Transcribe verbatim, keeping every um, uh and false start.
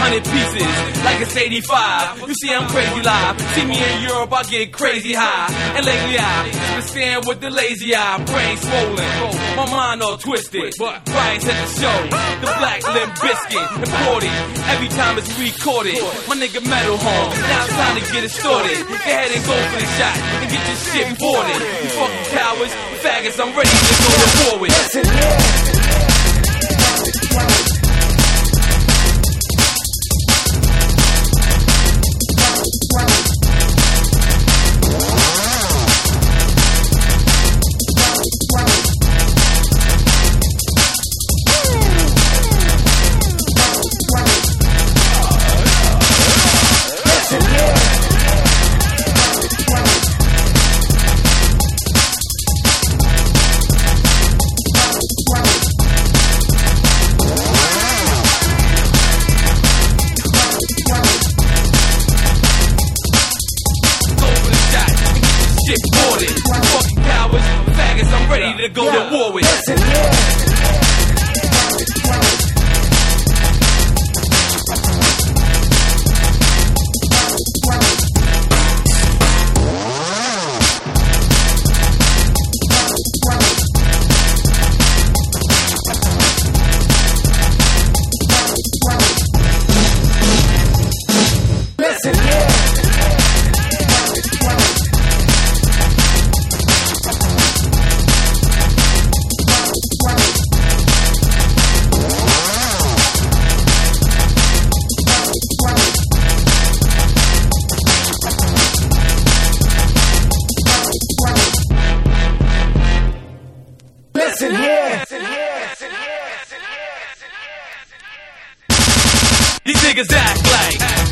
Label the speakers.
Speaker 1: hundred pieces like it's eighty-five. You see I'm crazy live. See me in Europe, I get crazy high. And lately I been stand with the lazy eye, brain swollen, my mind all twisted. Brian's at the show, the Black Limb Biscuit, the forty. Every time it's recorded, my nigga Metal home. Now it's time to get it started. Go ahead and go for the shot and get your shit boarded. You fucking cowards, faggots, I'm ready to go to war with.
Speaker 2: Listen, yeah.
Speaker 1: Fucking cowards, faggots, I'm ready to go to war with.
Speaker 2: Listen, yeah. Listen, yeah. Listen here.
Speaker 1: These niggas act like